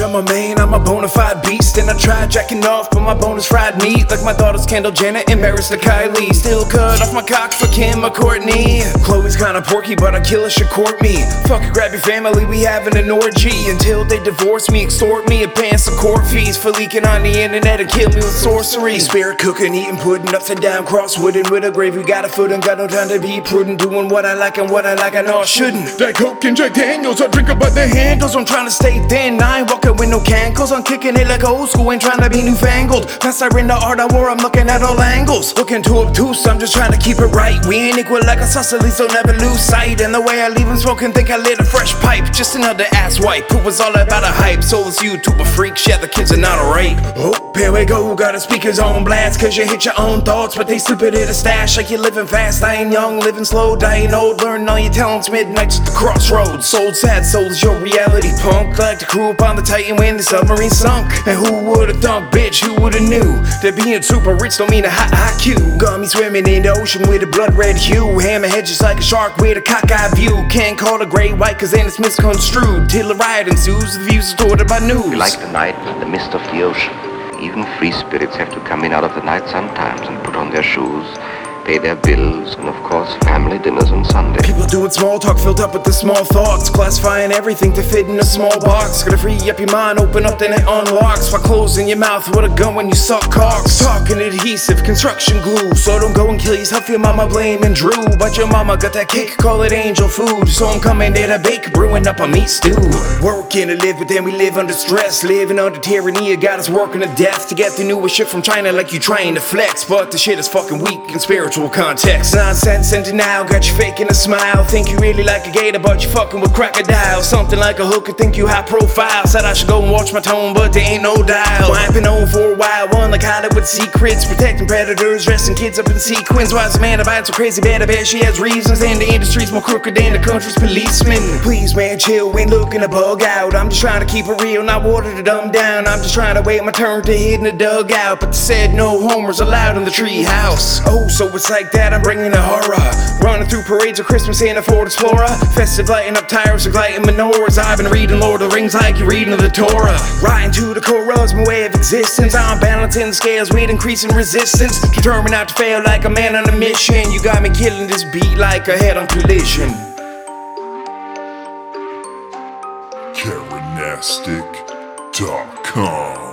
I'm a man, I'm a bona fide beast. And I tried jacking off, but my bone is fried meat. Like my daughter's Kendall Jenner, embarrassed to Kylie. Still cut off my cock for Kim or Courtney. Chloe's kinda porky, but I kill her, she court me. Fuck it, grab your family, we having an orgy. Until they divorce me, extort me, and paying some court fees for leaking on the internet and kill me with sorcery. Spirit cooking, eating pudding, upside down, crosswooding with a gravy. Got a foot and got no time to be prudent. Doing what I like and what I like, I know I shouldn't. That Coke and Jack Daniels, I drink about the handles. I'm trying to stay thin, I ain't walking with no cankles. I'm kicking it like old school, ain't trying to be newfangled. Plus I in the art I wore, I'm looking at all angles. Looking too obtuse, I'm just trying to keep it right. We ain't equal like a Sicily, so never lose sight. And the way I leave them smoking, think I lit a fresh pipe. Just another ass wipe, who was all about a hype. Soulless YouTuber freaks, yeah, the kids are not alright. Oh, here we go, got the speakers on blast. Cause you hit your own thoughts, but they slip it in a stash. Like you're living fast, dying young, living slow, dying old. Learn all your talents, midnights at the crossroads. Sold sad souls, your reality punk. Like the crew up on the Titan when the submarine sunk. And who would've thunk, bitch, who would've knew that being super rich don't mean a hot IQ. Got me swimming in the ocean with a blood red hue. Hammerhead just like a shark with a cockeyed view. Can't call it great white cause then it's misconstrued. Till a riot ensues, the views distorted by news. We like the night, the mist of the ocean. Even free spirits have to come in out of the night sometimes and put on their shoes, pay their bills, and of course family dinners on Sunday. People doing small talk filled up with the small thoughts, classifying everything to fit in a small box. Gotta free up your mind, open up then it unlocks, while closing your mouth with a gun when you suck cocks. Talking adhesive, construction glue, so don't go and kill yourself, your mama blaming Drew. But your mama got that cake, call it angel food. So I'm coming there to bake, brewing up a meat stew. Working to live, but then we live under stress. Living under tyranny, it got us working to death. To get the newest shit from China like you trying to flex. But the shit is fucking weak in spiritual context. Nonsense and denial got you faking a smile. Think you really like a gator, but you fucking with crocodile. Something like a hooker, think you high profile. Said I should go and watch my tone, but there ain't no dial. Wiping on for a while, one like Hollywood secrets. Protecting predators, dressing kids up in sequins. Why's a man about so crazy bad? I bet she has reasons. And the industry's more crooked than the country's policemen. Please man, chill, we ain't looking to bug out. I'm just trying to keep it real, not water to dumb down. I'm just trying to wait my turn to hit in the dugout. But they said no homers allowed in the tree house. Oh, so it's like that, I'm bringing the horror. Running through parades of Christmas in a Ford Explorer. Festive lighting up tires of lighting menorahs. I've been reading Lord of the Rings like you're reading the Torah. Riding to the chorus, my way of existence. I'm balancing the scales with increasing resistance. Determined not to fail like a man on a mission. You got me killing this beat like a head-on collision. Karenastic.com